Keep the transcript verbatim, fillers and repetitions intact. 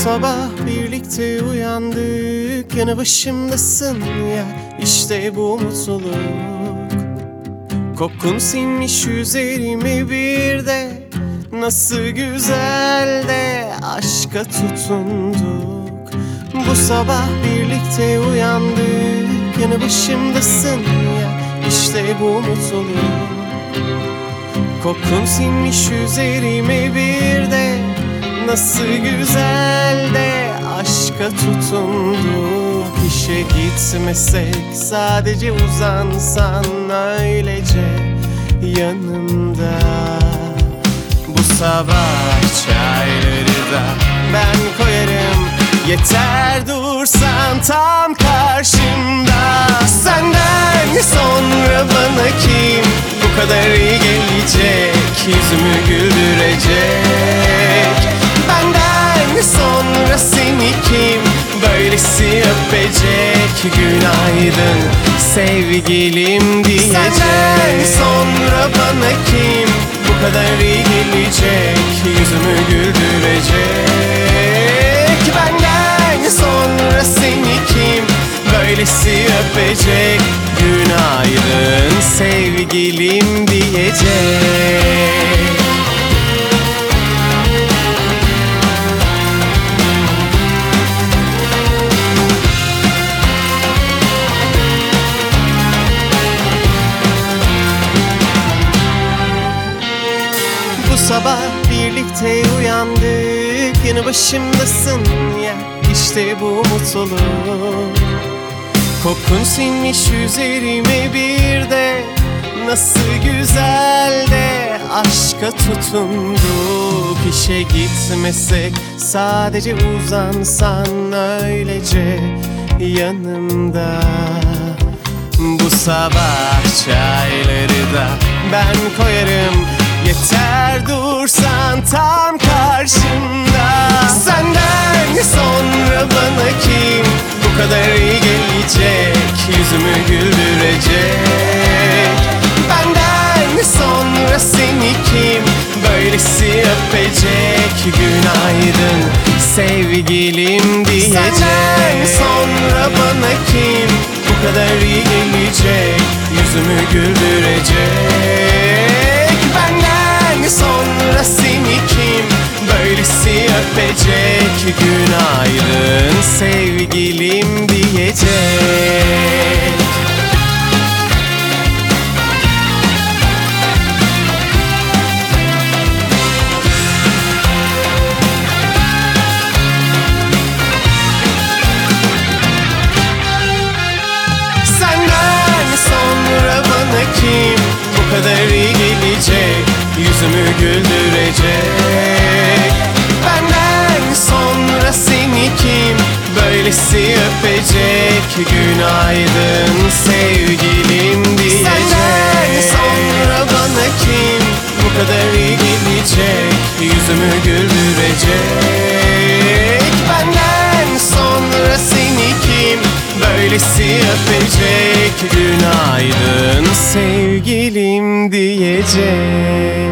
sabah birlikte uyandık, yanı başımdasın ya, işte bu mutluluk. Kokun sinmiş üzerime bir de, nasıl güzel de aşka tutunduk. Bu sabah birlikte uyandık, yanı başımdasın ya, işte bu mutluluk. Kokun sinmiş üzerime bir de, nasıl güzel de aşka tutunduk. İşe gitmesek, sadece uzansan öylece yanımda. Bu sabah çayları da ben koyarım, yeter dursan tam karşımda. Senden sonra bana kim bu kadar iyi gelecek, yüzümü güldürecek? Benden sonra seni kim böylesi öpecek, günaydın sevgilim diyecek? Senden sonra bana kim bu kadar iyi gelecek, yüzümü güldürecek? Benden sonra seni kim böylesi öpecek, günaydın sevgilim diyecek? Bu sabah birlikte uyandık, yanı başımdasın ya, işte bu mutluluk. Kokun sinmiş üzerime bir de, nasıl güzel de aşka tutunduk. İşe gitmesek, sadece uzansan öylece yanımda. Bu sabah çayları da ben koyarım, yeter dursan tam karşımda. Senden sonra bana kim bu kadar iyi gelecek, yüzümü güldürecek? Benden sonra seni kim böylesi öpecek, günaydın sevgilim diyecek? Senden sonra bana kim bu kadar iyi gelecek, yüzümü güldürecek? Benden sonra seni kim böylesi öpecek, günaydın sevgilim diyecek? Senden sonra bana kim bu kadar iyi gelecek, yüzümü güldürecek? Benden sonra seni kim böylesi öpecek, günaydın sevgilim diyecek? Senden sonra bana kim bu kadar iyi gelecek, yüzümü güldürecek? Benden sonra seni kim böylesi öpecek, günaydın sevgilim diyecek?